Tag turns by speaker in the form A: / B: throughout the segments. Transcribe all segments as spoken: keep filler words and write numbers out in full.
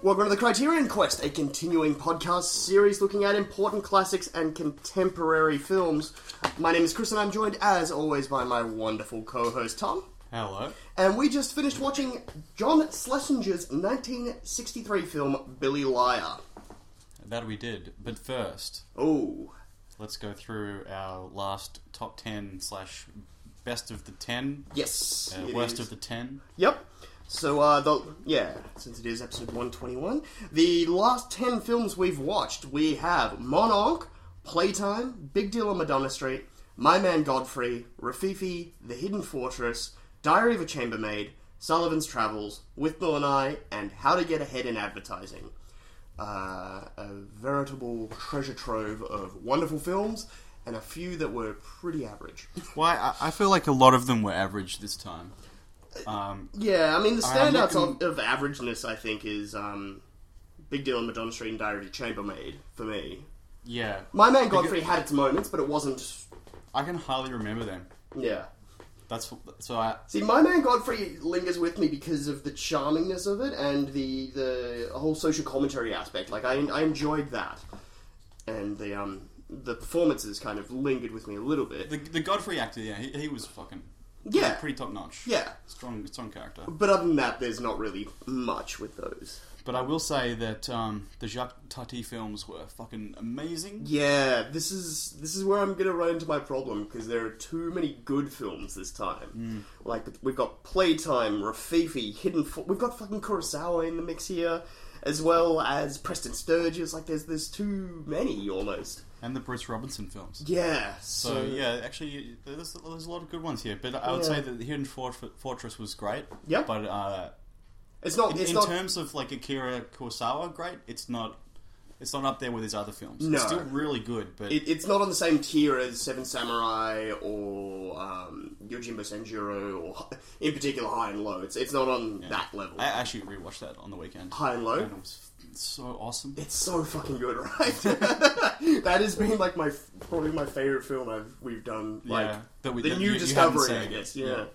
A: Welcome to the Criterion Quest, a continuing podcast series looking at important classics and contemporary films. My name is Chris and I'm joined, as always, by my wonderful co-host Tom.
B: Hello.
A: And we just finished watching John Schlesinger's nineteen sixty-three film, Billy Liar.
B: That we did, but first...
A: Oh.
B: Let's go through our last top ten slash best of the ten.
A: Yes.
B: Uh, worst is. of the ten.
A: Yep. So, uh, the, yeah, since it is episode one twenty-one, the last ten films we've watched, we have Monarch, Playtime, Big Deal on Madonna Street, My Man Godfrey, Rafifi, The Hidden Fortress, Diary of a Chambermaid, Sullivan's Travels, With Bill and I, and How to Get Ahead in Advertising. Uh, a veritable treasure trove of wonderful films, and a few that were pretty average.
B: Well, I, I feel like a lot of them were average this time. Um,
A: yeah, I mean, the standouts
B: looking...
A: of, of averageness, I think, is um, Big Deal on Madonna Street and Diary of a Chambermaid, for me.
B: Yeah.
A: My Man Godfrey had its moments, but it wasn't...
B: I can hardly remember them.
A: Yeah.
B: That's so I...
A: See, My Man Godfrey lingers with me because of the charmingness of it and the the whole social commentary aspect. Like, I, I enjoyed that. And the um the performances kind of lingered with me a little bit.
B: The, the Godfrey actor, yeah, he, he was fucking...
A: Yeah.
B: Pretty top-notch.
A: Yeah.
B: Strong, strong character.
A: But other than that, there's not really much with those.
B: But I will say that um, the Jacques Tati films were fucking amazing.
A: Yeah, this is this is where I'm going to run into my problem, because there are too many good films this time.
B: Mm.
A: Like, we've got Playtime, Rafifi, Hidden... Fo- we've got fucking Kurosawa in the mix here, as well as Preston Sturges. Like, there's there's too many, almost.
B: And the Bruce Robinson films.
A: Yeah.
B: So,
A: So,
B: yeah, actually, there's, there's a lot of good ones here. But I would
A: Yeah.
B: say that the Hidden Fort- Fortress was great.
A: Yep.
B: But uh,
A: It's not...
B: in,
A: It's
B: in
A: not
B: terms of, like, Akira Kurosawa, great, it's not it's not up there with his other films.
A: No.
B: It's still really good, but...
A: it, it's not on the same tier as Seven Samurai or um, Yojimbo Sanjuro, or in particular High and Low. It's it's not on
B: Yeah.
A: that level.
B: I actually rewatched that on the weekend.
A: High and Low?
B: And it was so awesome.
A: It's so fucking good, right? That has been like my probably my favorite film I've we've done. Like
B: Yeah, that we-
A: the
B: that
A: new
B: you- you
A: discovery,
B: haven't
A: I
B: seen.
A: guess. Yeah.
B: Yeah.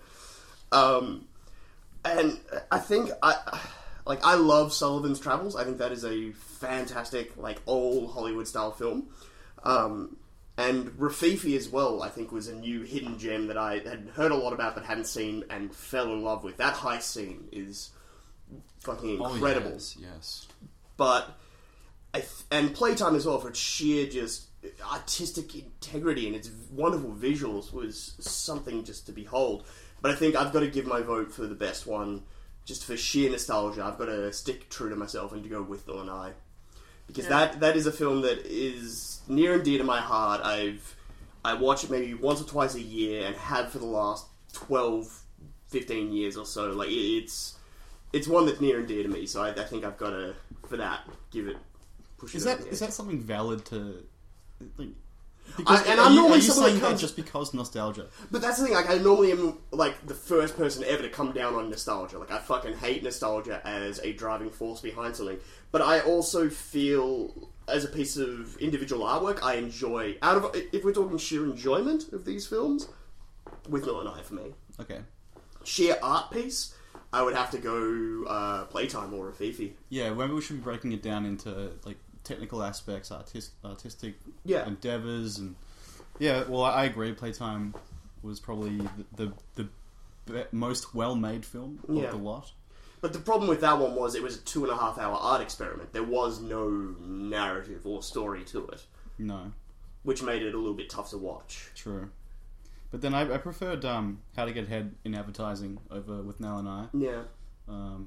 A: Um, and I think I like I love Sullivan's Travels. I think that is a fantastic, like, old Hollywood style film. Um, and Rafifi as well, I think, was a new hidden gem that I had heard a lot about but hadn't seen and fell in love with. That heist scene is fucking incredible.
B: Oh, yes, yes.
A: But I th- and Playtime as well, for its sheer just artistic integrity and its wonderful visuals, was something just to behold. But I think I've got to give my vote for the best one, just for sheer nostalgia. I've got to stick true to myself and to go with Bill and I, because
B: Yeah.
A: that that is a film that is near and dear to my heart. I've I watch it maybe once or twice a year and have for the last twelve, fifteen years or so. Like, it's it's one that's near and dear to me. So I, I think I've got to, for that, give it push it
B: Is
A: over
B: that
A: the
B: is
A: edge.
B: that something valid to... Like,
A: I- and
B: are
A: I'm
B: you,
A: normally
B: are you
A: someone
B: saying
A: that
B: that
A: comes-
B: just because nostalgia?
A: But that's the thing, like, I normally am, like, the first person ever to come down on nostalgia. Like, I fucking hate nostalgia as a driving force behind something. But I also feel, as a piece of individual artwork, I enjoy, out of, if we're talking sheer enjoyment of these films, With Bill and I, for me.
B: Okay.
A: Sheer art piece, I would have to go uh, Playtime or Rafifi.
B: Yeah, maybe we should be breaking it down into, like, technical aspects, artist, artistic
A: Yeah.
B: endeavours, and... Yeah, well, I agree. Playtime was probably the the, the be- most well-made film of
A: Yeah.
B: the lot.
A: But the problem with that one was it was a two and a half hour art experiment. There was no narrative or story to it,
B: No,
A: which made it a little bit tough to watch.
B: true. But then I, I preferred um, How to Get Ahead in Advertising over With Nell and I.
A: Yeah.
B: Um,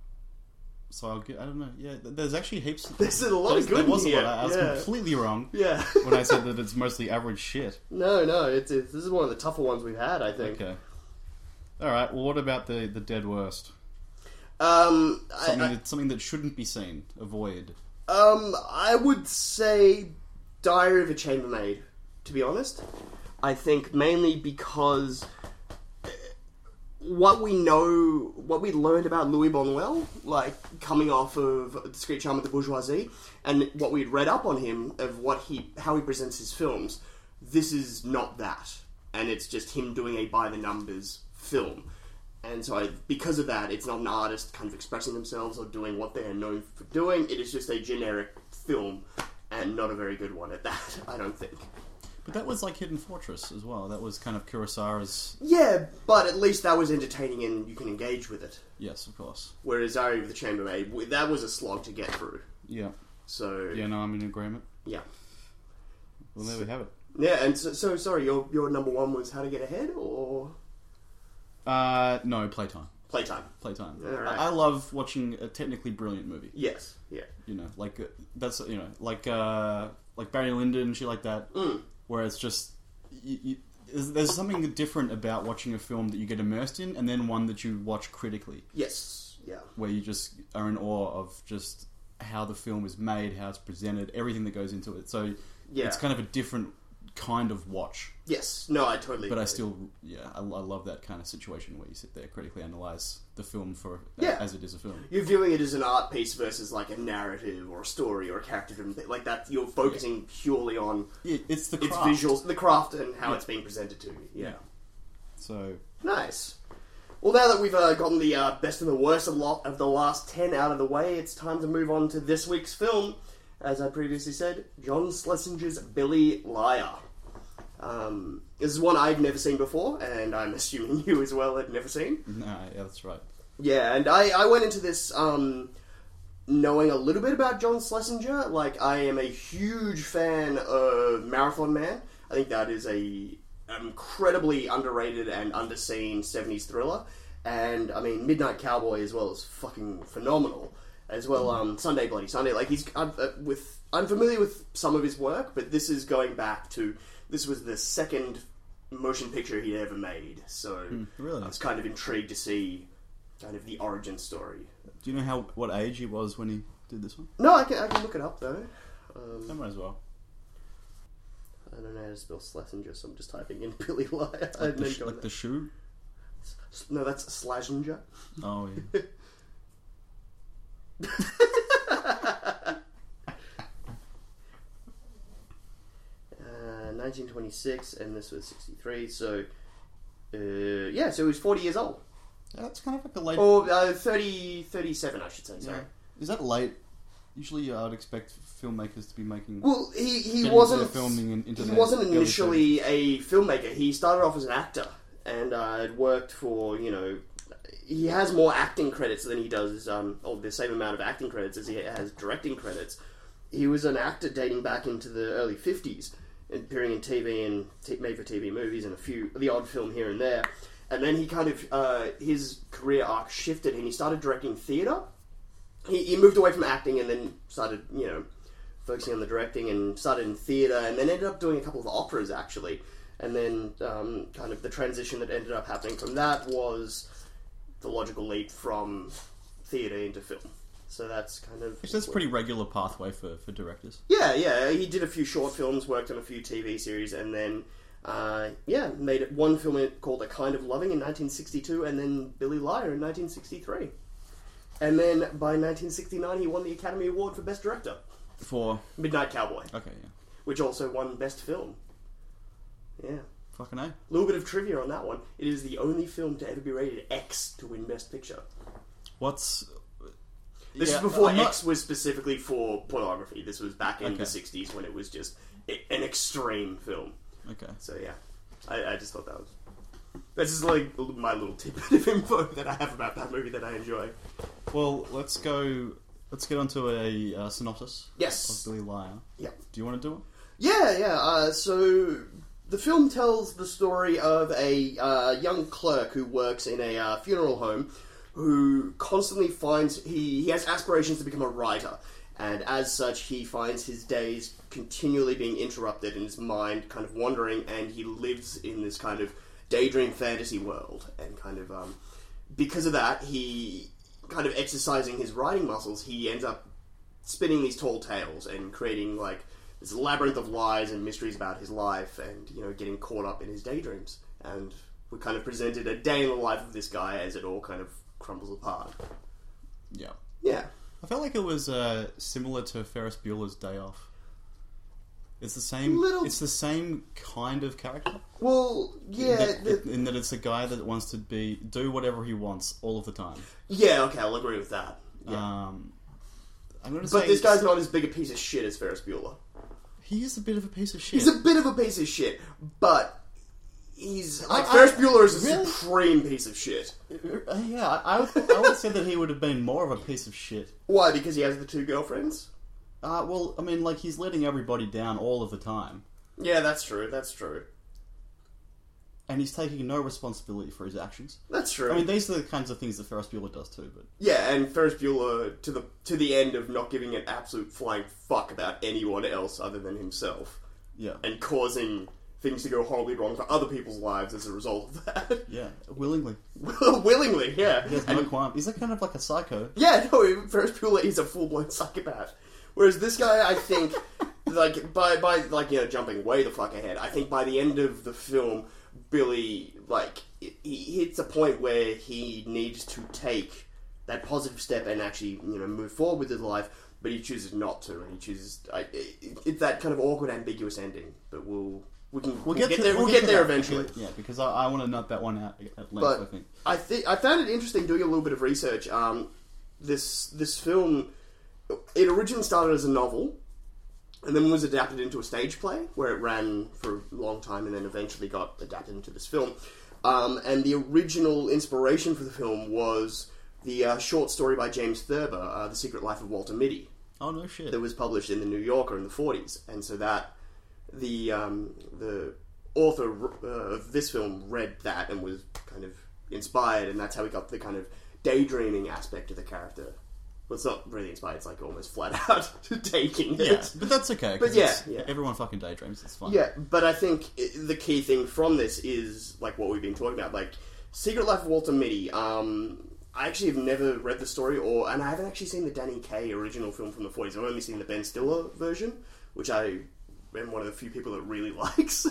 B: so I'll get, I don't know. Yeah, th- there's actually heaps. Of,
A: There's a lot of
B: there
A: good
B: was a
A: here.
B: lot. I was
A: Yeah.
B: completely wrong
A: Yeah.
B: when I said that it's mostly average shit.
A: No, no, it's, it's this is one of the tougher ones we've had, I think.
B: Okay. All right. Well, what about the the dead worst?
A: Um, I,
B: Something
A: I,
B: that something that shouldn't be seen. Avoid.
A: um, I would say Diary of a Chambermaid. To be honest, I think mainly because what we know, what we learned about Louis Bonwell, like coming off of Discreet Charm of the Bourgeoisie, and what we'd read up on him of what he, how he presents his films, this is not that, and it's just him doing a by the numbers film. And so, I, because of that, it's not an artist kind of expressing themselves or doing what they're known for doing. It is just a generic film, and not a very good one at that, I don't think.
B: But that was like Hidden Fortress as well. That was kind of Kurosawa's...
A: Yeah, but at least that was entertaining and you can engage with it.
B: Yes, of course.
A: Whereas Diary of the Chambermaid, that was a slog to get through.
B: Yeah.
A: So...
B: Yeah, no, I'm in agreement.
A: Yeah.
B: Well, there we have it.
A: Yeah, and so, so sorry, your your number one was How to Get Ahead, or...?
B: Uh, no, Playtime.
A: Playtime.
B: Playtime.
A: Alright.
B: I, I love watching a technically brilliant movie.
A: Yes, yeah.
B: You know, like, uh, that's, you know, like, uh, like Barry Lyndon and shit like that.
A: Mm.
B: Where it's just... You, you, there's, there's something different about watching a film that you get immersed in, and then one that you watch critically.
A: Yes, yeah.
B: Where you just are in awe of just how the film is made, how it's presented, everything that goes into it. So
A: Yeah.
B: it's kind of a different kind of watch.
A: Yes, no, I totally
B: But I
A: agree.
B: still, yeah, I, I love that kind of situation where you sit there, critically analyse the film for
A: Yeah.
B: as it is a film.
A: You're viewing it as an art piece versus like a narrative or a story or a character driven thing. Like that, you're focusing purely on
B: Yeah, it's the
A: its
B: craft.
A: visuals, the craft, and how
B: Yeah.
A: it's being presented to you. Yeah.
B: Yeah. So,
A: Nice. Well, now that we've uh, gotten the uh, best and the worst of, lot of the last ten out of the way, it's time to move on to this week's film. As I previously said, John Schlesinger's Billy Liar. Um, this is one I've never seen before, and I'm assuming you as well had never seen.
B: no, yeah, that's right.
A: Yeah, and I, I went into this um, knowing a little bit about John Schlesinger. Like, I am a huge fan of Marathon Man. I think that is a incredibly underrated and underseen seventies thriller. And, I mean, Midnight Cowboy as well is fucking phenomenal. As well, um, Sunday Bloody Sunday. Like, he's... I'm, uh, with, I'm familiar with some of his work, but this is going back to... This was the second motion picture he'd ever made. So,
B: really?
A: I was kind of intrigued to see kind of the origin story.
B: Do you know how what age he was when he did this one?
A: No, I can, I can look it up, though. Um,
B: I might as well.
A: I don't know how to spell Schlesinger, so I'm just typing in Billy Liar.
B: Like,
A: and
B: the,
A: then
B: sh-
A: going
B: like the shoe?
A: S- No, that's Schlesinger.
B: Oh, yeah.
A: uh, nineteen twenty-six, and this was sixty-three, so... Uh, yeah, so he was forty years old.
B: Yeah, that's kind of like a late...
A: Or uh, thirty, thirty-seven, I should say, sorry.
B: Yeah. Is that late? Usually uh, I'd expect filmmakers to be making...
A: Well, he, he
B: getting
A: wasn't...
B: their filming in, into
A: He
B: their
A: wasn't
B: early
A: initially a filmmaker. He started off as an actor, and uh, had worked for, you know... He has more acting credits than he does, um, or the same amount of acting credits as he has directing credits. He was an actor dating back into the early fifties, appearing in T V and t- made-for-T V movies and a few, the odd film here and there. And then he kind of, uh, his career arc shifted and he started directing theatre. He, he moved away from acting and then started, you know, focusing on the directing and started in theatre and then ended up doing a couple of operas, actually. And then um, kind of the transition that ended up happening from that was the logical leap from theatre into film. So that's kind of...
B: Which that's a pretty regular pathway for, for directors.
A: Yeah, yeah. He did a few short films, worked on a few T V series, and then, uh, yeah, made one film called A Kind of Loving in nineteen sixty-two, and then Billy Liar in nineteen sixty-three. And then by nineteen sixty-nine, he won the Academy Award for Best Director.
B: For...
A: Midnight Cowboy.
B: Okay, yeah.
A: Which also won Best Film. Yeah.
B: Fucking A.
A: A little bit of trivia on that one. It is the only film to ever be rated X to win Best Picture.
B: What's...
A: This
B: Yeah,
A: is before
B: I'm not-
A: X was specifically for pornography. This was back in
B: Okay.
A: the sixties when it was just i- an extreme film.
B: Okay.
A: So yeah, I, I just thought that was... This is like my little tidbit of info that I have about that movie that I enjoy.
B: Well, let's go... Let's get onto a uh, synopsis
A: Yes.
B: of Billy Liar.
A: Yeah.
B: Do you want to do it?
A: Yeah, yeah. Uh, so the film tells the story of a uh, young clerk who works in a uh, funeral home who constantly finds... He, he has aspirations to become a writer. And as such, he finds his days continually being interrupted and his mind kind of wandering, and he lives in this kind of daydream fantasy world. And kind of, um, because of that, he kind of exercising his writing muscles, he ends up spinning these tall tales and creating, like, this labyrinth of lies and mysteries about his life and, you know, getting caught up in his daydreams. And we kind of presented a day in the life of this guy as it all kind of crumbles apart.
B: Yeah.
A: Yeah.
B: I felt like it was uh, similar to Ferris Bueller's Day Off. It's the same.
A: Little-
B: It's the same kind of character.
A: Well, yeah,
B: in that,
A: the-
B: in that it's a guy that wants to be do whatever he wants all of the time.
A: yeah. Okay, I'll agree with that. Yeah.
B: Um, I'm gonna
A: but
B: say
A: this guy's not as big a piece of shit as Ferris Bueller.
B: he is a bit of a piece of shit.
A: He's a bit of a piece of shit, but he's like
B: I-
A: Ferris
B: I-
A: Bueller is a
B: really?
A: supreme piece of shit.
B: Uh, yeah, I, I would, I would say that he would have been more of a piece of shit.
A: Why? Because he has the two girlfriends.
B: Uh, well, I mean, like he's letting everybody down all of the time,
A: Yeah, that's true. That's true.
B: and he's taking no responsibility for his actions.
A: That's true.
B: I mean, these are the kinds of things that Ferris Bueller does too. But
A: yeah, and Ferris Bueller to the to the end of not giving an absolute flying fuck about anyone else other than himself,
B: yeah,
A: and causing things to go horribly wrong for other people's lives as a result of that.
B: yeah, willingly.
A: Willingly, yeah.
B: He has no
A: And-
B: qualm. He's like kind of like a psycho.
A: yeah, no, Ferris Bueller is a full-blown psychopath. Whereas this guy, I think, like, by, by, like, you know, jumping way the fuck ahead, I think by the end of the film, Billy, like, he hits a point where he needs to take that positive step and actually, you know, move forward with his life, but he chooses not to, and he chooses, I, it, it's that kind of awkward, ambiguous ending, but we'll... We can, we'll, get,
B: to-
A: there. We'll,
B: get
A: get
B: to
A: there
B: that.
A: eventually.
B: Yeah, because I, I want to nut that one out at length.
A: But
B: I think.
A: I think I found it interesting doing a little bit of research. Um, this this film, it originally started as a novel, and then was adapted into a stage play where it ran for a long time, and then eventually got adapted into this film. Um, and the original inspiration for the film was the uh, short story by James Thurber, uh, "The Secret Life of Walter Mitty,"
B: Oh no shit.
A: that was published in the New Yorker in the forties, and so that the um, the author uh, of this film read that and was kind of inspired, and that's how he got the kind of daydreaming aspect of the character. Well, it's not really inspired; it's like almost flat out taking it.
B: Yeah, but that's okay. 'cause
A: But yeah,
B: it's-
A: yeah.
B: everyone fucking daydreams. It's fine.
A: Yeah, but I think i- the key thing from this is like what we've been talking about, like Secret Life of Walter Mitty. Um, I actually have never read the story, or and I haven't actually seen the Danny Kaye original film from the forties. I've only seen the Ben Stiller version, which I am one of the few people that really likes.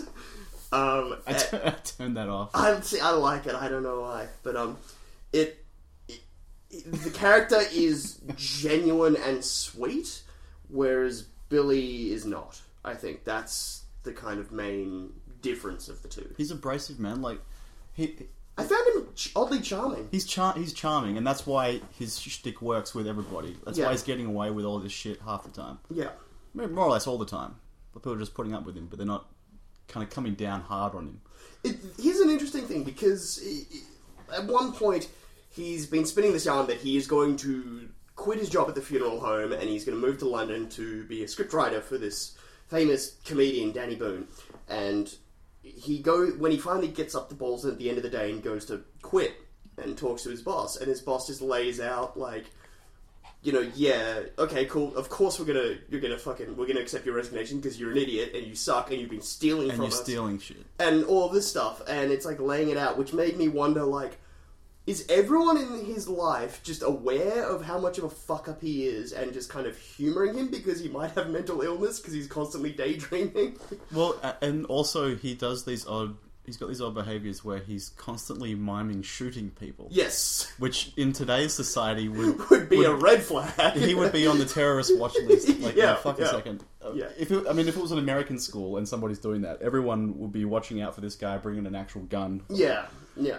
A: Um,
B: I, t- I turned that off.
A: I see, I like it. I don't know why, but um, it, it, it the character is genuine and sweet, whereas Billy is not. I think that's the kind of main difference of the two.
B: He's abrasive, man. Like he,
A: I found him ch- oddly charming.
B: he's char- he's charming, and that's why his shtick works with everybody. That's
A: Yeah.
B: why he's getting away with all this shit half the time.
A: Yeah,
B: More more or less all the time. But people are just putting up with him, but they're not kind of coming down hard on him.
A: it, here's an interesting thing because i i at one point he's been spinning this yarn that he is going to quit his job at the funeral home and he's going to move to London to be a scriptwriter for this famous comedian Danny Boone. And he go when he finally gets up the balls at the end of the day and goes to quit and talks to his boss, and his boss just lays out like, you know, yeah, okay, cool. Of course, we're gonna, you're gonna fucking, we're gonna accept your resignation because you're an idiot and you suck and you've been stealing
B: And
A: from
B: you're
A: us
B: stealing shit.
A: and all this stuff. And it's like laying it out, which made me wonder, like, is everyone in his life just aware of how much of a fuck up he is and just kind of humoring him because he might have mental illness because he's constantly daydreaming?
B: Well, a- and also he does these odd. He's got these odd behaviors where he's constantly miming shooting people.
A: Yes,
B: Which in today's society would
A: would be a red flag.
B: he would be on the terrorist watch list. Like,
A: Yeah,
B: in a fucking
A: yeah.
B: second. Uh,
A: Yeah.
B: If it, I mean, if it was an American school and somebody's doing that, everyone would be watching out for this guy bringing an actual gun.
A: Yeah, yeah.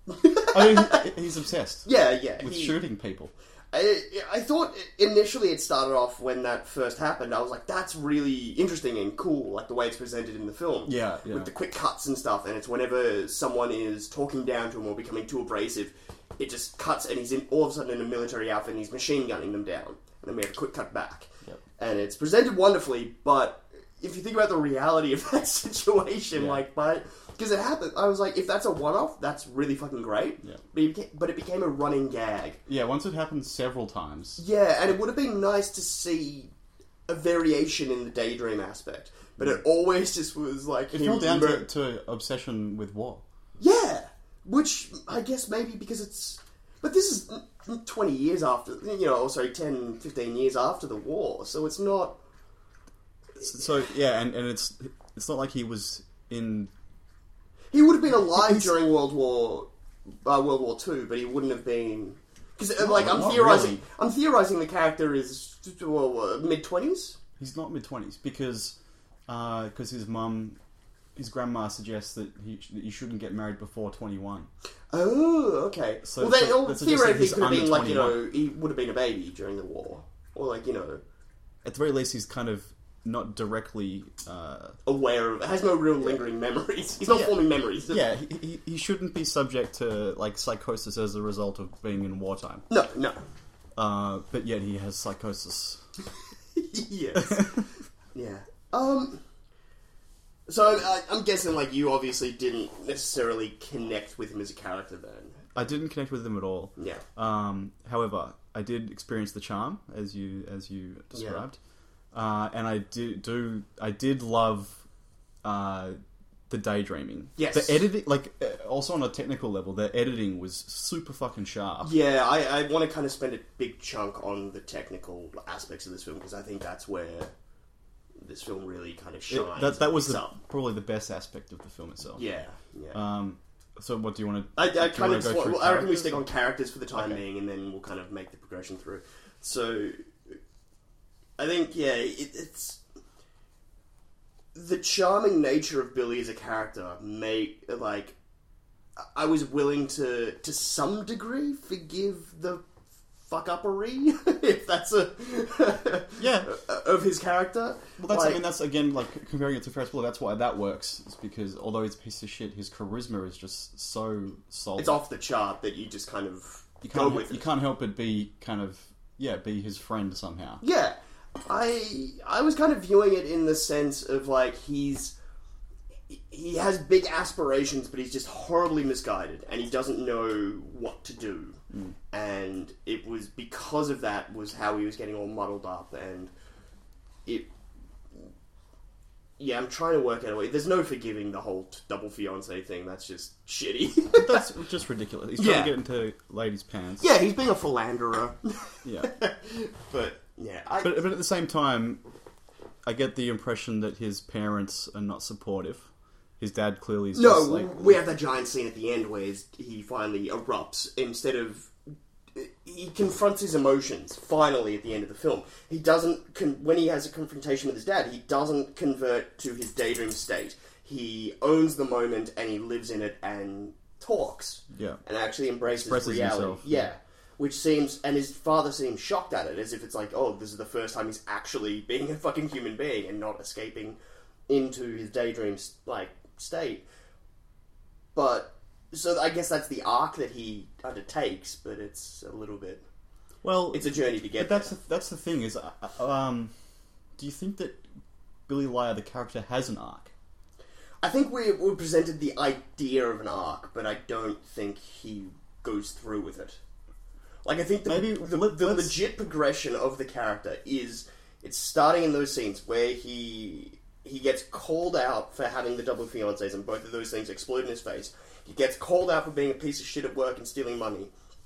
B: I mean, he- he's obsessed
A: Yeah, yeah.
B: with
A: he-
B: shooting people.
A: I, I thought initially it started off when that first happened. I was like, that's really interesting and cool, like the way it's presented in the film.
B: Yeah, yeah.
A: With the quick cuts and stuff, and it's whenever someone is talking down to him or becoming too abrasive, it just cuts and he's in all of a sudden in a military outfit and he's machine gunning them down. And then we have a quick cut back.
B: Yep.
A: And it's presented wonderfully, but if you think about the reality of that situation,
B: Yeah.
A: like, but because it happened, I was like, if that's a one-off, that's really fucking great.
B: Yeah.
A: But it, became, but it became a running gag.
B: Yeah, once it happened several times.
A: Yeah, and it would have been nice to see a variation in the daydream aspect, but it always just was like
B: It
A: him
B: fell down
A: mur-
B: to, to obsession with war.
A: yeah, which I guess maybe because it's, but this is twenty years after, you know, or sorry, ten, fifteen years after the war, so it's not.
B: So yeah, and, and it's it's not like he was in.
A: He would have been alive during World War, uh, World War Two, but he wouldn't have been. Because, like, I'm
B: not
A: theorizing,
B: really.
A: I'm theorizing the character is well, mid twenties.
B: He's not mid twenties because Because uh, his mum, his grandma suggests that he that you shouldn't get married before twenty-one.
A: Oh, okay.
B: So,
A: well, then,
B: so
A: well,
B: that suggests
A: theoretically,
B: that
A: he could have
B: he's
A: been
B: under
A: like, you
B: twenty-one.
A: know, he would have been a baby during the war. Or, like, you know,
B: At the very least, he's kind of not directly... Uh,
A: aware of... has no real lingering memories. He's not
B: Yeah.
A: forming memories.
B: yeah, he, he, he shouldn't be subject to, like, psychosis as a result of being in wartime.
A: No, no.
B: Uh, but yet he has psychosis.
A: Yes. Yeah. Um... So, I, I'm guessing, like, you obviously didn't necessarily connect with him as a character then.
B: I didn't connect with him at all.
A: Yeah.
B: Um, however, I did experience the charm, as you as you described, uh, and I did do I did love uh, the daydreaming.
A: Yes.
B: The editing, like uh, also on a technical level, the editing was super fucking sharp.
A: Yeah, I, I want to kind of spend a big chunk on the technical aspects of this film, because I think that's where this film really kind of
B: It-
A: shines.
B: that that
A: and
B: was
A: picks
B: the,
A: up.
B: probably the best aspect of the film itself.
A: Yeah, yeah.
B: Um, so what do you want to?
A: I, I kind of.
B: go
A: Just,
B: through
A: well, I reckon we
B: characters?
A: stick on characters for the time
B: Okay.
A: being, and then we'll kind of make the progression through. So, I think yeah, it, it's the charming nature of Billy as a character. Make like I was willing to, to some degree, forgive the fuck uppery, if that's a
B: Yeah.
A: of his character.
B: Well, that's
A: Like-
B: I mean that's again like comparing it to Ferris Bueller. That's why that works. Is because although he's a piece of shit, his charisma is just so solid.
A: It's off the chart that you just kind of
B: you
A: go
B: can't
A: with
B: you
A: it.
B: can't help but be kind of yeah be his friend somehow.
A: Yeah, I I was kind of viewing it in the sense of like he's he has big aspirations, but he's just horribly misguided, and he doesn't know what to do.
B: Mm.
A: And it was because of that was how he was getting all muddled up, and it. Yeah, I'm trying to work out a way. There's no forgiving the whole t- double fiance thing. That's just shitty.
B: That's just ridiculous. He's trying
A: Yeah.
B: to get into ladies' pants.
A: Yeah, he's being a philanderer.
B: Yeah.
A: But yeah, I,
B: But but at the same time, I get the impression that his parents are not supportive. His dad clearly is
A: no,
B: just like
A: we have that giant scene at the end where his, he finally erupts. Instead of he confronts his emotions finally at the end of the film. He doesn't con- when he has a confrontation with his dad. He doesn't convert to his daydream state. He owns the moment and he lives in it and talks.
B: yeah.
A: And actually embraces
B: Expresses
A: reality.
B: himself.
A: Yeah. Which seems, and his father seems shocked at it, as if it's like, oh, this is the first time he's actually being a fucking human being and not escaping into his daydream, like, state. But, so I guess that's the arc that he undertakes, but it's a little bit,
B: Well,
A: it's a journey to get
B: but that's
A: there.
B: the, that's the thing is, uh, um, do you think that Billy Liar, the character, has an arc?
A: I think we, we presented the idea of an arc, but I don't think he goes through with it. Like, I think the,
B: Maybe
A: the,
B: let-
A: the
B: let's-
A: legit progression of the character is it's starting in those scenes where he he gets called out for having the double fiancés, and both of those things explode in his face. He gets called out for being a piece of shit at work and stealing money.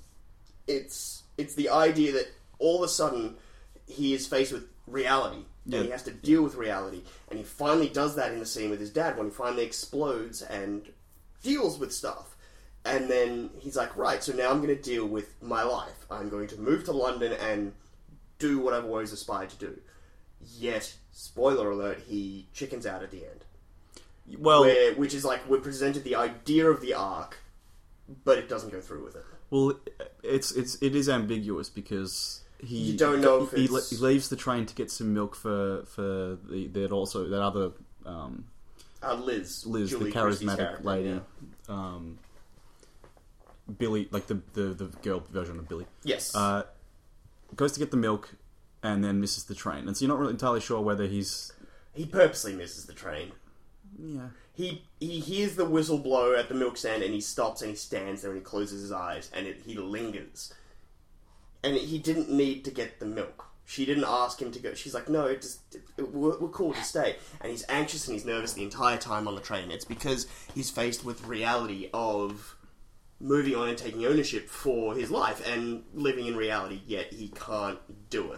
A: It's it's the idea that all of a sudden he is faced with reality,
B: Yeah.
A: and he has to deal with reality, and he finally does that in the scene with his dad when he finally explodes and deals with stuff. And then he's like, right, so now I'm going to deal with my life. I'm going to move to London and do what I've always aspired to do. Yet, spoiler alert, he chickens out at the end.
B: Well,
A: Where, which is like, we're presented the idea of the arc, but it doesn't go through with it.
B: well, it's it's it is ambiguous because he
A: You don't know if
B: he,
A: it's-
B: he leaves the train to get some milk for for the that also that other um,
A: Uh, Liz.
B: Liz,
A: Julie
B: the
A: Christie's
B: charismatic
A: character,
B: lady.
A: yeah.
B: Um, Billy, like the, the, the girl version of Billy,
A: Yes.
B: uh, goes to get the milk and then misses the train. And so you're not really entirely sure whether he's...
A: he purposely misses the train.
B: Yeah.
A: He he hears the whistle blow at the milk stand, and he stops and he stands there and he closes his eyes, and it, he lingers. And he didn't need to get the milk. She didn't ask him to go. She's like, no, just it, we're, we're cool to stay. And he's anxious and he's nervous the entire time on the train. It's because he's faced with reality of moving on and taking ownership for his life and living in reality, yet he can't do it.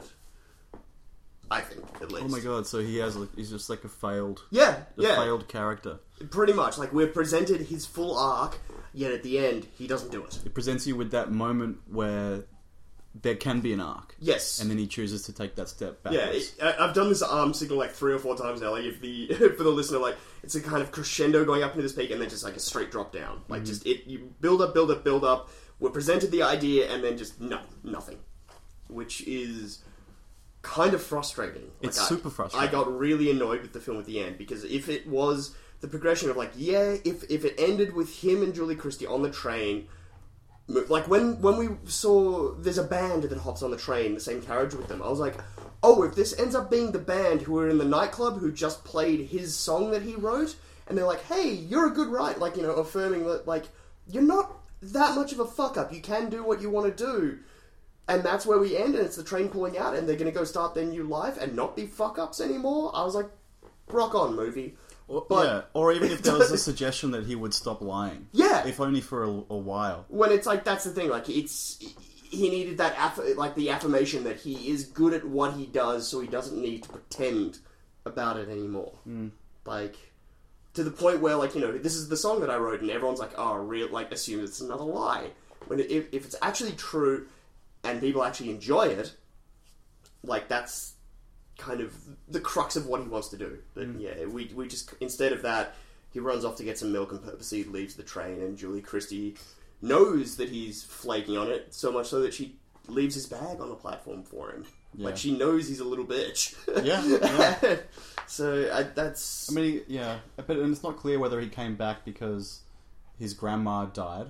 A: I think, at least.
B: Oh my god, so he has, like, he's just like a failed...
A: Yeah,
B: A
A: yeah.
B: failed character.
A: Pretty much. Like, we're presented his full arc, yet at the end, he doesn't do it.
B: It presents you with that moment where there can be an arc.
A: Yes.
B: And then he chooses to take that step
A: Yeah,
B: backwards.
A: it, I- I've done this arm signal like three or four times now. Like if the for the listener, like it's a kind of crescendo going up into this peak, and then just like a straight drop down. Like
B: Mm-hmm.
A: just it, you build up, build up, build up. We're presented the idea, and then just no, nothing, which is kind of frustrating. Like
B: It's
A: I,
B: super frustrating.
A: I got really annoyed with the film at the end because if it was the progression of like, yeah, if if it ended with him and Julie Christie on the train. Like, when, when we saw there's a band that hops on the train, the same carriage with them, I was like, oh, if this ends up being the band who were in the nightclub who just played his song that he wrote, and they're like, hey, you're a good writer, like, you know, affirming that, like, you're not that much of a fuck-up, you can do what you want to do. And that's where we end, and it's the train pulling out, and they're going to go start their new life and not be fuck-ups anymore. I was like, rock on, movie.
B: Or,
A: But-
B: yeah, or even if there was a suggestion that he would stop lying.
A: Yeah.
B: If only for a, a while.
A: When it's like, that's the thing, like, it's, he needed that, aff- like, the affirmation that he is good at what he does, so he doesn't need to pretend about it anymore.
B: Mm.
A: Like, to the point where, like, you know, this is the song that I wrote, and everyone's like, oh, real, like, assume it's another lie. When it, if, if it's actually true, and people actually enjoy it, like, that's kind of the crux of what he wants to do. But
B: Mm.
A: yeah, we we just, instead of that, he runs off to get some milk and purposely leaves the train, and Julie Christie knows that he's flaking on it, so much so that she leaves his bag on the platform for him.
B: Yeah.
A: Like, she knows he's a little bitch.
B: Yeah, yeah.
A: So, I, that's...
B: I mean, yeah, but and it's not clear whether he came back because his grandma died,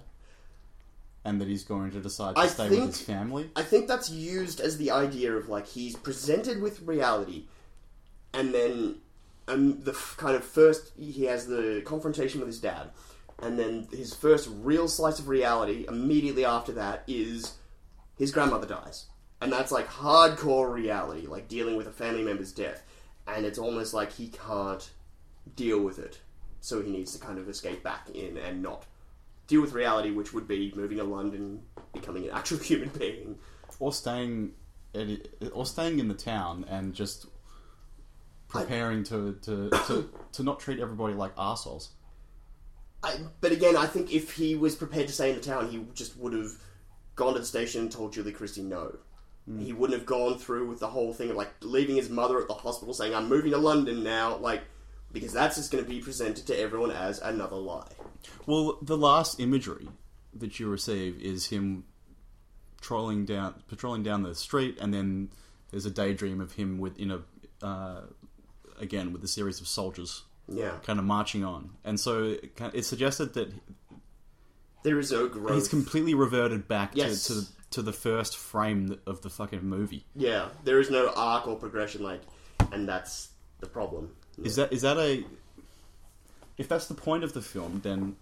B: and that he's going to decide to
A: I
B: stay
A: think-
B: with his family.
A: I think that's used as the idea of, like, he's presented with reality, and then um, the f- kind of first, he has the confrontation with his dad, and then his first real slice of reality, immediately after that, is his grandmother dies. And that's, like, hardcore reality, like, dealing with a family member's death. And it's almost like he can't deal with it, so he needs to kind of escape back in and not deal with reality, which would be moving to London, becoming an actual human being.
B: Or staying, at, or staying in the town and just preparing to, to, to, to not treat everybody like arseholes.
A: I, but again, I think if he was prepared to stay in the town, he just would have gone to the station and told Julie Christie no. Mm. He wouldn't have gone through with the whole thing of, like, leaving his mother at the hospital saying, I'm moving to London now, like, because that's just going to be presented to everyone as another lie.
B: Well, the last imagery that you receive is him trolling down, patrolling down the street, and then there's a daydream of him with, you know, uh, again with a series of soldiers,
A: Yeah.
B: kind of marching on, and so it, kind- it's suggested that
A: There is no growth.
B: he's completely reverted back
A: Yes.
B: to, to to the first frame of the fucking movie.
A: Yeah, there is no arc or progression, like, and that's the problem.
B: Is that is that a? If that's the point of the film, then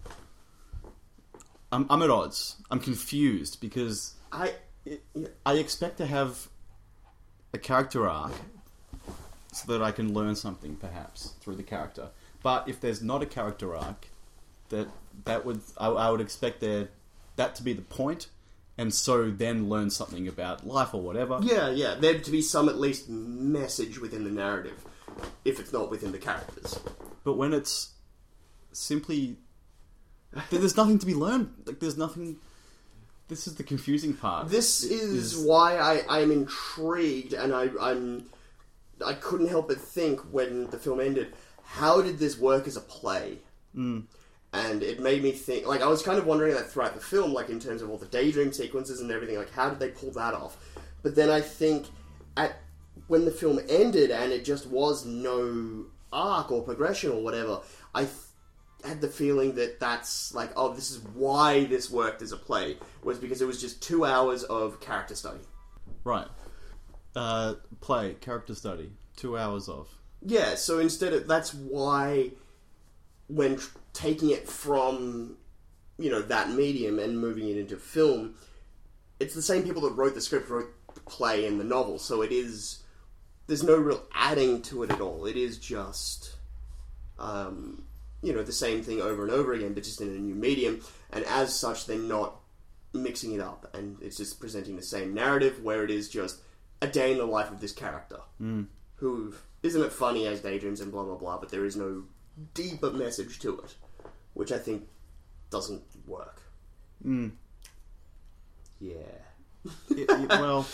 B: I'm I'm at odds. I'm confused because
A: I... Yeah.
B: I expect to have a character arc so that I can learn something, perhaps, through the character. But if there's not a character arc, that that would I, I would expect there that to be the point, and so then learn something about life or whatever.
A: Yeah, yeah. There to be some at least message within the narrative, if it's not within the characters.
B: But when it's simply there's nothing to be learned. Like there's nothing. This is the confusing part.
A: This is,
B: Is-
A: why I, I'm intrigued, and I, I'm I couldn't help but think when the film ended, how did this work as a play?
B: Mm.
A: And it made me think, like, I was kind of wondering that throughout the film, like, in terms of all the daydream sequences and everything, like, how did they pull that off? But then I think, at when the film ended and it just was no arc or progression or whatever, I th- had the feeling that that's, like, oh, this is why this worked as a play, was because it was just two hours of character study.
B: Right. Uh, play, character study, two hours of.
A: Yeah, so instead of, that's why when tr- taking it from, you know, that medium and moving it into film, it's the same people that wrote the script, wrote the play and the novel, so it is, there's no real adding to it at all. It is just, um, you know, the same thing over and over again, but just in a new medium, and as such, they're not mixing it up, and it's just presenting the same narrative, where it is just a day in the life of this character,
B: Mm.
A: who isn't it funny as daydreams and blah blah blah, but there is no deeper message to it, which I think doesn't work.
B: Mm.
A: Yeah.
B: it, it, well,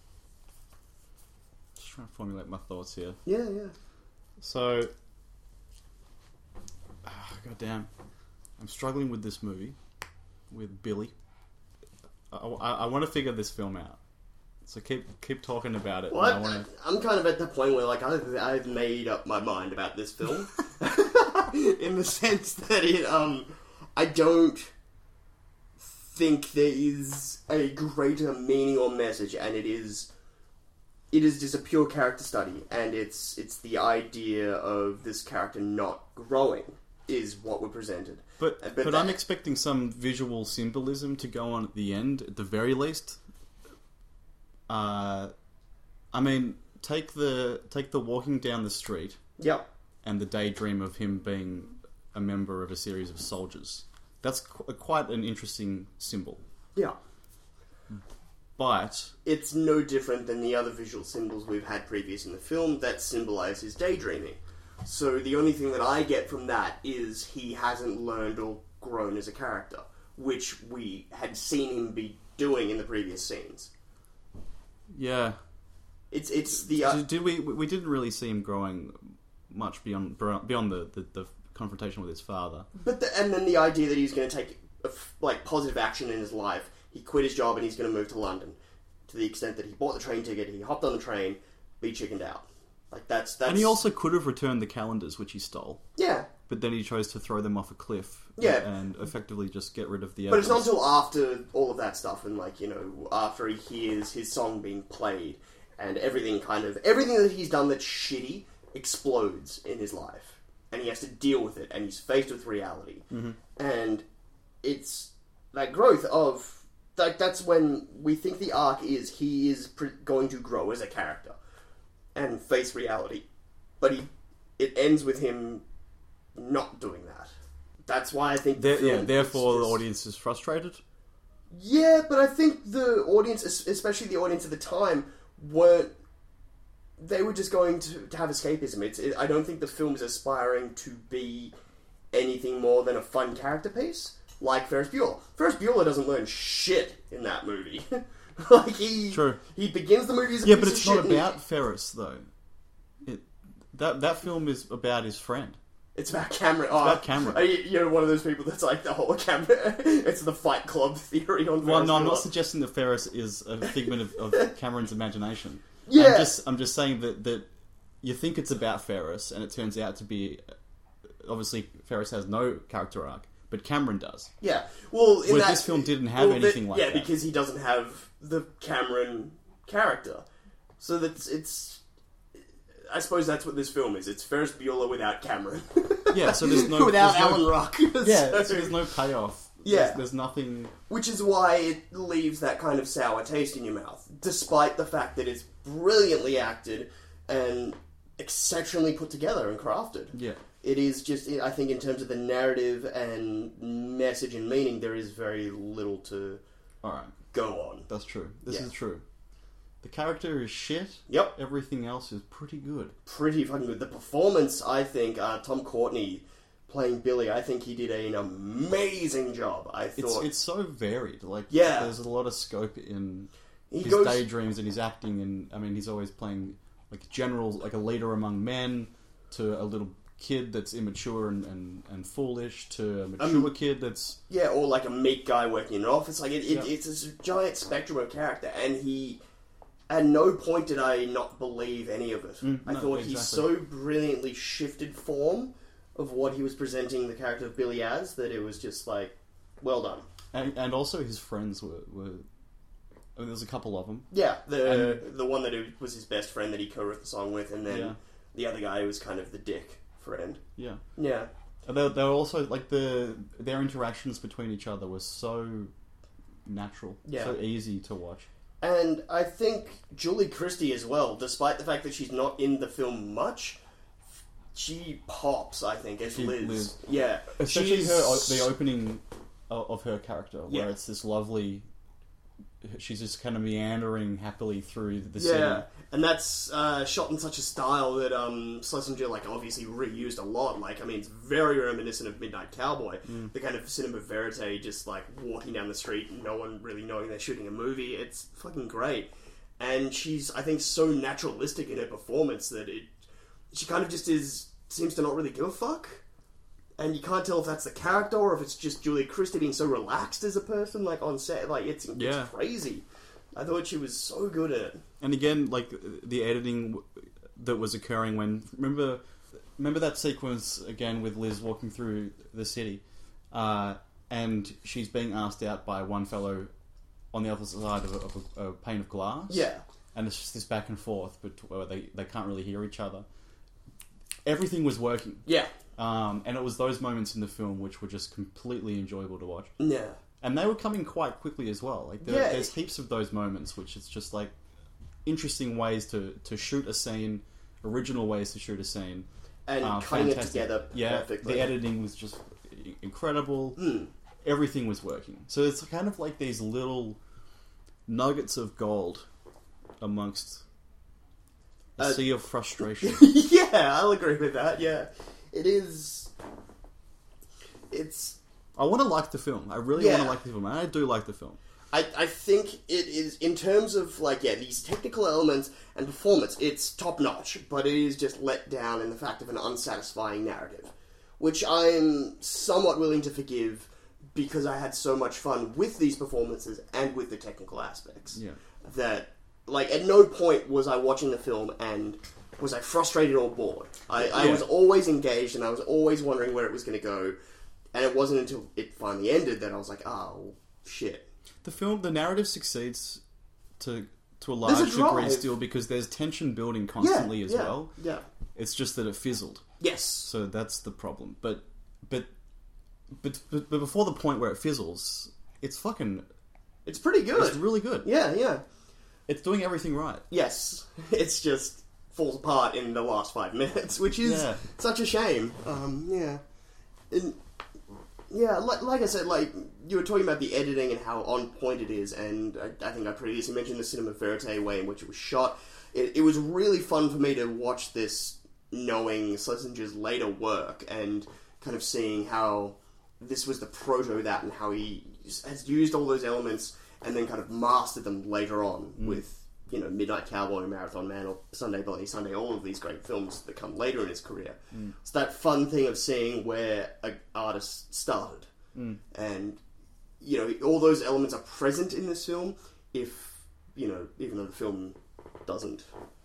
B: just trying to formulate my thoughts here.
A: Yeah, yeah.
B: So, ah, goddamn, I'm struggling with this movie, with Billy. I, I, I want to figure this film out. So keep keep talking about it.
A: Well,
B: I
A: I,
B: wanna...
A: I'm kind of at the point where, like, I've, I've made up my mind about this film. In the sense that it, um, I don't think there is a greater meaning or message, and it is, it is just a pure character study, and it's, it's the idea of this character not growing is what we're presented.
B: But,
A: but,
B: but
A: that,
B: I'm expecting some visual symbolism to go on at the end, at the very least. Uh, I mean, take the take the walking down the street.
A: Yep.
B: And the daydream of him being a member of a series of soldiers. That's qu- quite an interesting symbol.
A: Yeah.
B: But
A: it's no different than the other visual symbols we've had previous in the film that symbolize his daydreaming. So the only thing that I get from that is he hasn't learned or grown as a character, which we had seen him be doing in the previous scenes.
B: Yeah.
A: It's it's the... Uh,
B: did, did we we didn't really see him growing much beyond beyond the, the, the confrontation with his father.
A: But the, and then the idea that he's going to take a, like positive action in his life. He quit his job and he's going to move to London. To the extent that he bought the train ticket, he hopped on the train, but he chickened out. Like that's that's.
B: And he also could have returned the calendars which he stole.
A: Yeah.
B: But then he chose to throw them off a cliff.
A: Yeah.
B: And effectively just get rid of the.
A: But
B: evidence.
A: it's not until after all of that stuff and like you know after he hears his song being played and everything kind of everything that he's done that's shitty explodes in his life, and he has to deal with it, and he's faced with reality,
B: mm-hmm.
A: and it's that growth of like that's when we think the arc is he is pr- going to grow as a character and face reality, but he it ends with him not doing that. That's why I think
B: there,
A: the
B: yeah. Therefore,
A: just,
B: the audience is frustrated.
A: Yeah, but I think the audience, especially the audience at the time, weren't. They were just going to, to have escapism. It's. It, I don't think the film is aspiring to be anything more than a fun character piece, like Ferris Bueller. Ferris Bueller doesn't learn shit in that movie. like he,
B: True.
A: He begins the movie as a
B: yeah,
A: piece
B: but
A: of
B: it's
A: shit
B: not
A: and
B: about
A: he,
B: Ferris though. It that that film is about his friend.
A: It's about Cameron.
B: It's
A: oh,
B: about Cameron.
A: Are you, you're one of those people that's like the whole Cameron. It's the Fight Club theory on.
B: Well,
A: Ferris
B: no, I'm not
A: Bueller.
B: suggesting that Ferris is a figment of, of Cameron's imagination.
A: Yeah.
B: I'm just, I'm just saying that, that you think it's about Ferris, and it turns out to be... Obviously, Ferris has no character arc, but Cameron does.
A: Yeah. Well, in
B: Where
A: that,
B: this film didn't have
A: well,
B: anything
A: the,
B: like
A: yeah,
B: that.
A: Yeah, because he doesn't have the Cameron character. So that's it's... I suppose that's what this film is. It's Ferris Bueller without Cameron.
B: Yeah, so there's no...
A: without
B: there's
A: Alan
B: no,
A: Ruck.
B: Yeah,
A: so,
B: so there's no payoff.
A: Yeah.
B: There's, there's nothing...
A: Which is why it leaves that kind of sour taste in your mouth, despite the fact that it's brilliantly acted and exceptionally put together and crafted.
B: Yeah.
A: It is just, I think, in terms of the narrative and message and meaning, there is very little to
B: Alright.
A: go on.
B: That's true. This
A: Yeah.
B: is true. The character is shit.
A: Yep.
B: Everything else is pretty good.
A: Pretty fucking good. The performance, I think, uh, Tom Courtney playing Billy, I think he did an amazing job. I
B: It's
A: thought...
B: it's so varied. Like,
A: Yeah.
B: there's a lot of scope in
A: He
B: his
A: goes-
B: daydreams and his acting, and I mean, he's always playing like general, like a leader among men, to a little kid that's immature and, and, and foolish, to a mature
A: Um,
B: kid that's
A: Yeah, or like a meek guy working in an office. Like it, it,
B: Yeah.
A: it's this giant spectrum of character, and he. At no point did I not believe any of it.
B: Mm,
A: I
B: no,
A: thought he
B: exactly.
A: so brilliantly shifted form of what he was presenting the character of Billy as that it was just like, well done.
B: and, and also his friends were, were I mean, there's a couple of them.
A: Yeah, the
B: And-
A: the one that was his best friend that he co-wrote the song with, and then
B: Yeah.
A: the other guy who was kind of the dick friend.
B: Yeah,
A: Yeah.
B: and they, they were also like the their interactions between each other were so natural,
A: Yeah.
B: so easy to watch.
A: And I think Julie Christie as well, despite the fact that she's not in the film much, she pops, I think, as
B: She-
A: Liz.
B: Liz.
A: Yeah.
B: Especially
A: She's-
B: her the opening of, of her character, where
A: Yeah.
B: it's this lovely. she's just kind of meandering happily through the
A: Yeah,
B: city.
A: and that's uh, shot in such a style that um, Schlesinger like obviously reused a lot. Like, I mean, it's very reminiscent of Midnight Cowboy,
B: Mm.
A: the kind of cinema verite, just like walking down the street, and no one really knowing they're shooting a movie. It's fucking great, and she's I think so naturalistic in her performance that it she kind of just is seems to not really give a fuck. And you can't tell if that's the character or if it's just Julia Christie being so relaxed as a person, like on set. Like it's, it's
B: Yeah.
A: crazy. I thought she was so good at it.
B: And again, like the editing that was occurring when remember remember that sequence again with Liz walking through the city, uh, and she's being asked out by one fellow on the other side of a, of a, a pane of glass.
A: Yeah.
B: And it's just this back and forth, but where they they can't really hear each other. Everything was working.
A: Yeah.
B: Um, and it was those moments in the film which were just completely enjoyable to watch.
A: Yeah.
B: And they were coming quite quickly as well. Like there,
A: Yeah.
B: there's heaps of those moments which it's just like interesting ways to, to shoot a scene, original ways to shoot a scene.
A: And
B: Uh,
A: cutting it
B: fantastic.
A: together
B: Yeah,
A: perfectly.
B: the editing was just incredible.
A: Mm.
B: Everything was working. So it's kind of like these little nuggets of gold amongst a
A: Uh,
B: sea of frustration.
A: Yeah, I'll agree with that, yeah. It is... It's...
B: I want to like the film. I really
A: Yeah.
B: want to like the film. And I do like the film.
A: I, I think it is, in terms of, like, yeah, these technical elements and performance, it's top-notch, but it is just let down in the fact of an unsatisfying narrative, which I'm somewhat willing to forgive because I had so much fun with these performances and with the technical aspects.
B: Yeah.
A: That, like, at no point was I watching the film and was I frustrated or bored. I, I
B: Yeah.
A: was always engaged and I was always wondering where it was going to go, and it wasn't until it finally ended that I was like, oh, shit.
B: The film, the narrative succeeds to to a
A: There's a
B: large degree
A: drive.
B: still because there's tension building constantly
A: yeah,
B: as
A: yeah,
B: well.
A: Yeah.
B: It's just that it fizzled.
A: Yes.
B: So that's the problem. But but but but, but before the point where it fizzles, it's fucking
A: It's pretty good.
B: it's really good.
A: Yeah, yeah.
B: It's doing everything right.
A: Yes. It's just falls apart in the last five minutes, which is
B: Yeah.
A: such a shame. Um, yeah. And, yeah, like, like I said, like, you were talking about the editing and how on point it is, and I, I think I previously mentioned the cinema verite way in which it was shot. It, it was really fun for me to watch this knowing Schlesinger's later work and kind of seeing how this was the proto that and how he has used all those elements and then kind of mastered them later on with, you know, Midnight Cowboy, Marathon Man, or Sunday Bloody Sunday, all of these great films that come later in his career.
B: Mm.
A: It's that fun thing of seeing where an artist started.
B: Mm.
A: And, you know, all those elements are present in this film if, you know, even though the film doesn't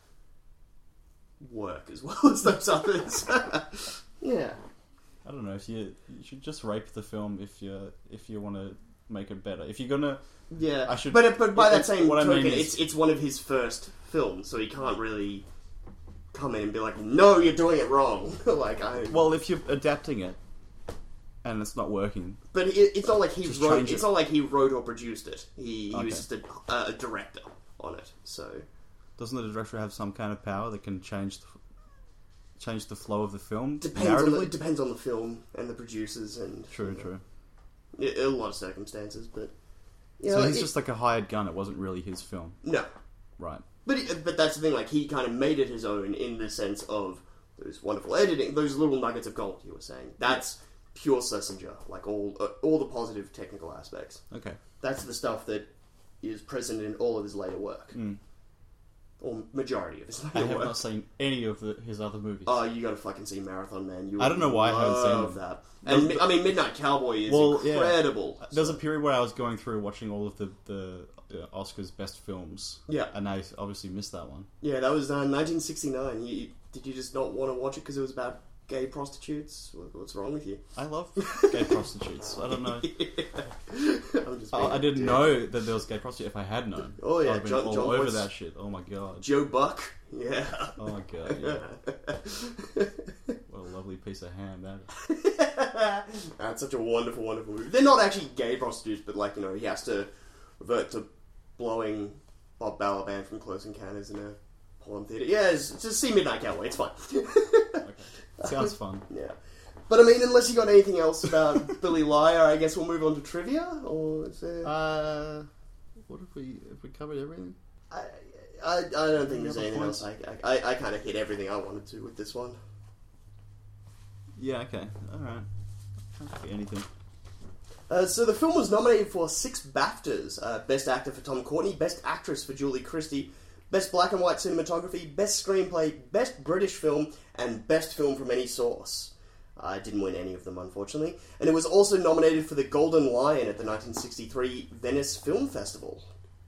A: work as well as those others. Yeah.
B: I don't know if you you should just rape the film if you if you want to make it better. If you're gonna
A: Yeah,
B: I should-
A: but but by
B: it-
A: that
B: it-
A: same
B: what I
A: token,
B: mean is-
A: it's it's one of his first films, so he can't really come in and be like, "No, you're doing it wrong." Like I,
B: well, if you're adapting it and it's not working,
A: but it, it's not like he
B: Just
A: wrote.
B: change
A: It's
B: it.
A: not like he wrote or produced it. He, he
B: Okay.
A: was just a, a director on it. So
B: doesn't the director have some kind of power that can change the, change the flow of the film
A: depends on the,
B: narratively?
A: it depends on the film and the producers and
B: True,
A: you know,
B: true.
A: a, a lot of circumstances. But you
B: So
A: know,
B: he's
A: it-
B: just like a hired gun. It wasn't really his film,
A: no.
B: right?
A: But it, but that's the thing. Like he kind of made it his own in the sense of those wonderful editing, those little nuggets of gold you were saying. That's pure Schlesinger. Like all uh, all the positive technical aspects.
B: Okay.
A: That's the stuff that is present in all of his later work,
B: Mm.
A: or majority of his
B: I
A: later
B: have
A: work.
B: not seen any of the, his other movies.
A: Oh, you gotta fucking see Marathon Man. You
B: I don't know why I haven't seen
A: love
B: them.
A: that. And
B: Does-
A: Mi- I mean, Midnight Cowboy is
B: Well, yeah.
A: incredible.
B: There's a period where I was going through watching all of the, the uh, Oscars best films.
A: Yeah.
B: And I obviously missed that one.
A: Yeah, that was uh, nineteen sixty-nine. You, did you just not want to watch it because it was about gay prostitutes? What, what's wrong with you?
B: I love gay prostitutes. I don't know.
A: I'm just
B: I,
A: being
B: I
A: a
B: didn't
A: dick.
B: know that there was gay prostitutes. If I had known,
A: Oh, yeah,
B: I'd have been
A: John-
B: all
A: John
B: over
A: Voight's-
B: that shit. Oh my god.
A: Joe Buck. Yeah.
B: Oh my god. Yeah. What a lovely piece of ham that is.
A: That's such a wonderful, wonderful movie. They're not actually gay prostitutes, but like, you know, he has to revert to blowing Bob Balaban from Close Encounters in a porn theatre. Yeah, it's, just see Midnight Cowboy. It's fine.
B: Okay. Sounds fun.
A: Yeah. But I mean, unless you got anything else about Billy Liar, I guess we'll move on to trivia. Or is there...
B: Uh, What if we if we covered everything?
A: I, I, I don't think
B: Any
A: there's
B: other
A: anything
B: points?
A: else. I, I, I kind of hit everything I wanted to with this one.
B: Yeah. Okay. All right. Can't forget anything.
A: Uh, so the film was nominated for six BAFTAs. Uh, Best Actor for Tom Courtenay, Best Actress for Julie Christie, Best Black and White Cinematography, Best Screenplay, Best British Film, and Best Film from Any Source. I uh, didn't win any of them, unfortunately. And it was also nominated for the Golden Lion at the nineteen sixty-three Venice Film Festival.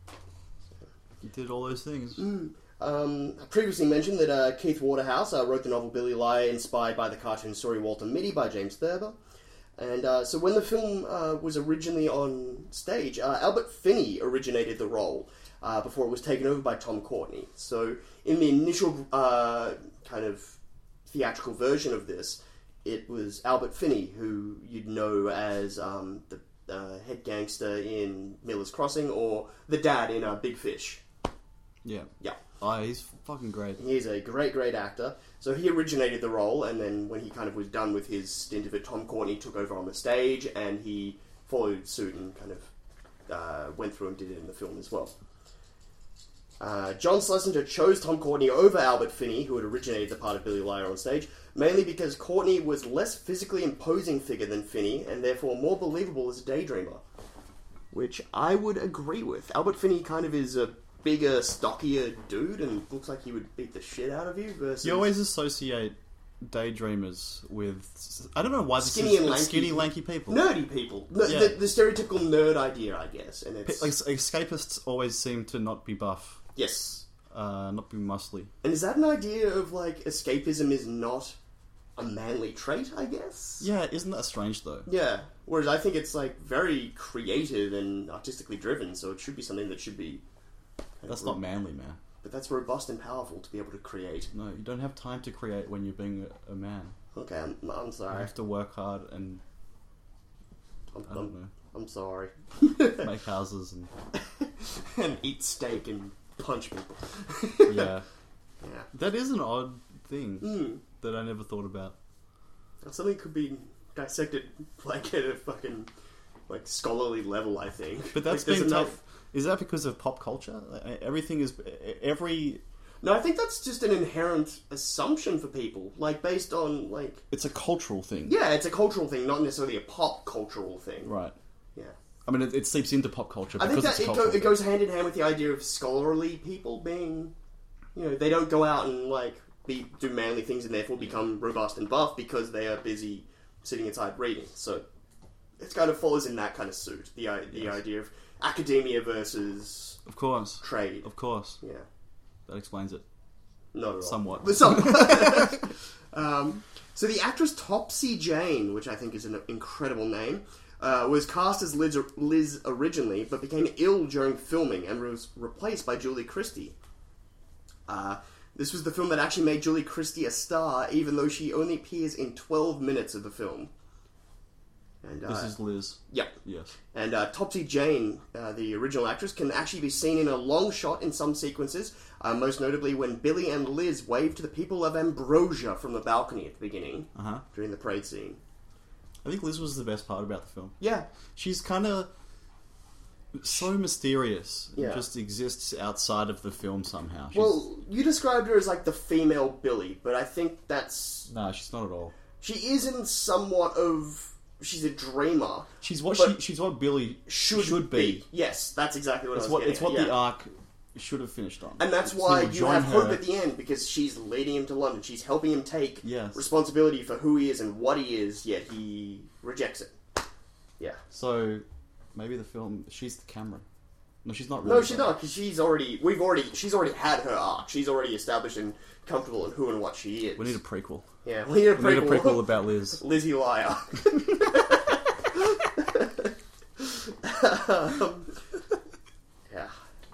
B: You did all those things.
A: Mm. Um, I previously mentioned that uh, Keith Waterhouse uh, wrote the novel Billy Liar, inspired by the cartoon story Walter Mitty by James Thurber. And uh, so when the film uh, was originally on stage, uh, Albert Finney originated the role uh, before it was taken over by Tom Courtenay. So in the initial uh, kind of theatrical version of this, it was Albert Finney, who you'd know as um, the uh, head gangster in Miller's Crossing, or the dad in uh, Big Fish.
B: Yeah.
A: Yeah.
B: Oh, he's fucking great.
A: He's a great, great actor. So he originated the role, and then when he kind of was done with his stint of it, Tom Courtenay took over on the stage, and he followed suit and kind of uh, went through and did it in the film as well. Uh, John Schlesinger chose Tom Courtenay over Albert Finney, who had originated the part of Billy Liar on stage, mainly because Courtenay was less physically imposing figure than Finney, and therefore more believable as a daydreamer. Which I would agree with. Albert Finney kind of is a bigger, stockier dude, and looks like he would beat the shit out of you, versus...
B: You always associate daydreamers with... I don't know why this
A: Skinny
B: is...
A: and
B: but
A: lanky.
B: Skinny, lanky people.
A: Nerdy people. No,
B: Yeah.
A: the, the stereotypical nerd idea, I guess. And it's...
B: Like, escapists always seem to not be buff.
A: Yes.
B: Uh, not be muscly.
A: And is that an idea of, like, escapism is not a manly trait, I guess?
B: Yeah, isn't that strange, though?
A: Yeah. Whereas I think it's, like, very creative and artistically driven, so it should be something that should be...
B: That's not manly, man.
A: But that's robust and powerful to be able to create.
B: No, you don't have time to create when you're being a, a man.
A: Okay, I'm, I'm
B: You
A: sorry.
B: have to work hard and...
A: I'm,
B: I don't
A: I'm,
B: know.
A: I'm sorry.
B: Make houses and...
A: And eat steak and punch people.
B: Yeah.
A: Yeah.
B: That is an odd thing
A: Mm.
B: that I never thought about.
A: Something could be dissected, like, at a fucking, like, scholarly level, I think.
B: But that's
A: like,
B: been
A: there's
B: tough. Is that because of pop culture? Like, everything is... Every...
A: No, I think that's just an inherent assumption for people, like, based on, like...
B: It's a cultural thing.
A: Yeah, it's a cultural thing, not necessarily a pop cultural thing.
B: Right.
A: Yeah.
B: I mean, it, it seeps into pop culture
A: I
B: because
A: think that
B: it's
A: it,
B: cultural.
A: go, it goes hand in hand with the idea of scholarly people being... You know, they don't go out and, like, be do manly things and therefore become robust and buff because they are busy sitting inside reading. So, it kind of follows in that kind of suit. The, i- the
B: Yes.
A: idea of academia versus
B: Of course.
A: trade.
B: Of course.
A: Yeah.
B: That explains it.
A: Not at all.
B: Somewhat.
A: But somewhat. um, so the actress Topsy Jane, which I think is an incredible name, uh, was cast as Liz, Liz originally, but became ill during filming and was replaced by Julie Christie. Uh, this was the film that actually made Julie Christie a star, even though she only appears in twelve minutes of the film. And, uh,
B: This is Liz.
A: yeah.
B: Yes.
A: And uh, Topsy Jane, uh, the original actress, can actually be seen in a long shot in some sequences, uh, most notably when Billy and Liz wave to the people of Ambrosia from the balcony at the beginning,
B: Uh-huh.
A: during the parade scene.
B: I think Liz was the best part about the film.
A: Yeah.
B: She's kind of so mysterious.
A: Yeah.
B: And just exists outside of the film somehow. She's,
A: Well, you described her as like the female Billy, but I think that's...
B: no, she's not at all.
A: She is in somewhat of... She's a dreamer.
B: She's what
A: But
B: she, she's what Billy
A: Should,
B: should be.
A: Yes, that's exactly what
B: It's
A: I was
B: what
A: getting
B: it's what
A: at,
B: the
A: yeah.
B: arc should have finished on.
A: And that's
B: He
A: why
B: will
A: you
B: join
A: have hope
B: her-
A: at the end, because she's leading him to London. She's helping him take
B: Yes.
A: responsibility for who he is and what he is, yet he rejects it. Yeah.
B: So maybe the film. She's the Cameron. No, she's not. Really
A: No, she's not, because she's already... We've already... She's already had her arc. She's already established and comfortable in who and what she is.
B: We need a prequel.
A: Yeah, we need a prequel.
B: We need a prequel about Liz.
A: Lizzie Liar. um, yeah.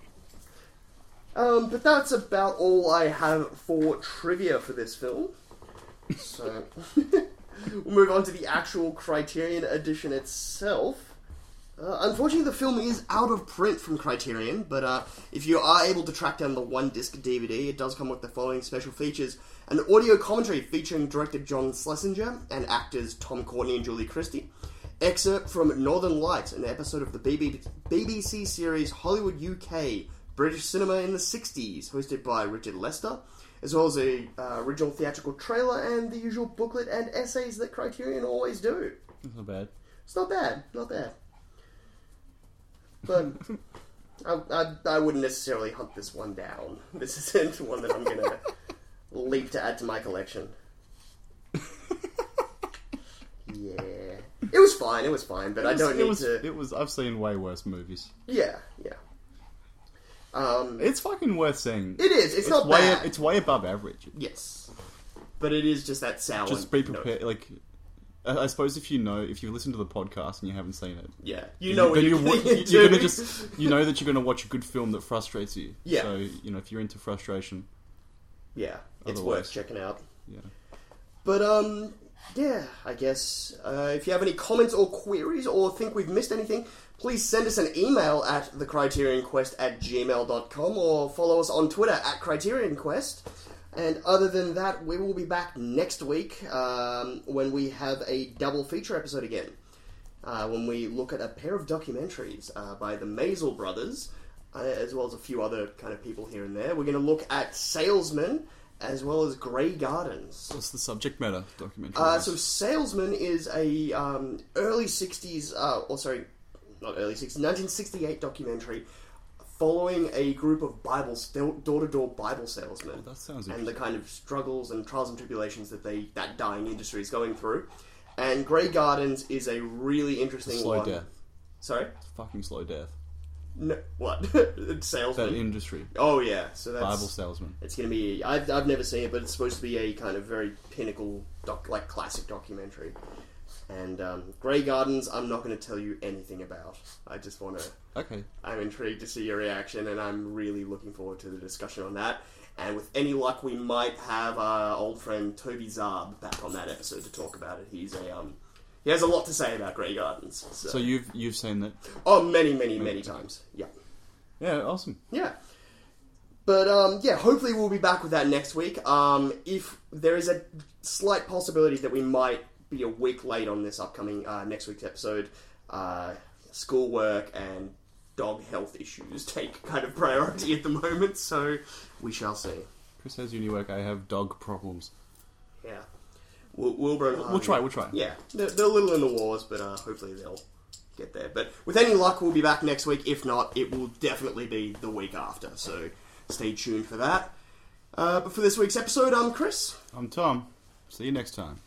A: Um, but that's about all I have for trivia for this film. So, we'll move on to the actual Criterion edition itself. Uh, unfortunately, the film is out of print from Criterion, but uh, if you are able to track down the one-disc D V D, it does come with the following special features. An audio commentary featuring director John Schlesinger and actors Tom Courtenay and Julie Christie. excerpt from Northern Lights, an episode of the B B, B B C series Hollywood U K, British cinema in the sixties, hosted by Richard Lester, as well as a uh, original theatrical trailer and the usual booklet and essays that Criterion always do.
B: That's not bad.
A: It's not bad, not bad. But I, I, I wouldn't necessarily hunt this one down. This isn't one that I'm going to leap to add to my collection. Yeah. It was fine, it was fine, but
B: It was,
A: I don't
B: it
A: need
B: was,
A: to...
B: It was. I've seen way worse movies.
A: Yeah, yeah. Um,
B: It's fucking worth seeing.
A: it is, it's,
B: It's
A: not
B: way.
A: bad.
B: It's way above average.
A: Yes. But it is just that sour...
B: Just be
A: note.
B: prepared. Like, I I suppose if you know, if you listen to the podcast and you haven't seen it,
A: Yeah. You
B: then
A: know what
B: then
A: you're,
B: you're,
A: getting
B: wa-
A: into.
B: you're gonna just, you know that you're gonna watch a good film that frustrates you.
A: Yeah.
B: So you know if you're into frustration,
A: Yeah, it's
B: Otherwise.
A: worth checking out.
B: yeah.
A: But, um, yeah, I guess uh, if you have any comments or queries or think we've missed anything, please send us an email at thecriterionquest at gmail dot com or follow us on Twitter at CriterionQuest. And other than that, we will be back next week um, when we have a double feature episode again. Uh, when we look at a pair of documentaries uh, by the Maisel brothers, uh, as well as a few other kind of people here and there. We're going to look at Salesman, as well as Grey Gardens.
B: What's the subject matter documentary?
A: Uh, so Salesman is a um, early sixties, uh, or sorry, not early sixties, nineteen sixty-eight documentary following a group of Bible door-to-door Bible salesmen,
B: that sounds
A: and
B: interesting.
A: the kind of struggles and trials and tribulations that they that dying industry is going through. And Grey Gardens is a really interesting
B: Slow
A: one.
B: death.
A: Sorry,
B: It's fucking slow death.
A: no, what salesman?
B: That industry.
A: Oh yeah, so that's
B: Bible salesman.
A: It's going to be. I've I've never seen it, but it's supposed to be a kind of very pinnacle, doc, like classic documentary. And um, Grey Gardens, I'm not going to tell you anything about. I just want to.
B: Okay.
A: I'm intrigued to see your reaction, and I'm really looking forward to the discussion on that. And with any luck, we might have our old friend Toby Zarb back on that episode to talk about it. He's a um, he has a lot to say about Grey Gardens. So,
B: So you've you've seen that?
A: oh, many, many, many times. Yeah.
B: Yeah, awesome.
A: Yeah. But, um, yeah, hopefully we'll be back with that next week. Um, if there is a slight possibility that we might be a week late on this upcoming, uh, next week's episode, uh, schoolwork and dog health issues take kind of priority at the moment, so we shall see.
B: Chris has uni work. I have dog problems.
A: Yeah. Wil- Wilbur and
B: We'll
A: Harvey-
B: try. We'll try.
A: Yeah, they're, they're a little in the wars, but uh, hopefully they'll get there. But with any luck, we'll be back next week. If not, it will definitely be the week after, so stay tuned for that. Uh, but for this week's episode, I'm Chris.
B: I'm Tom. See you next time.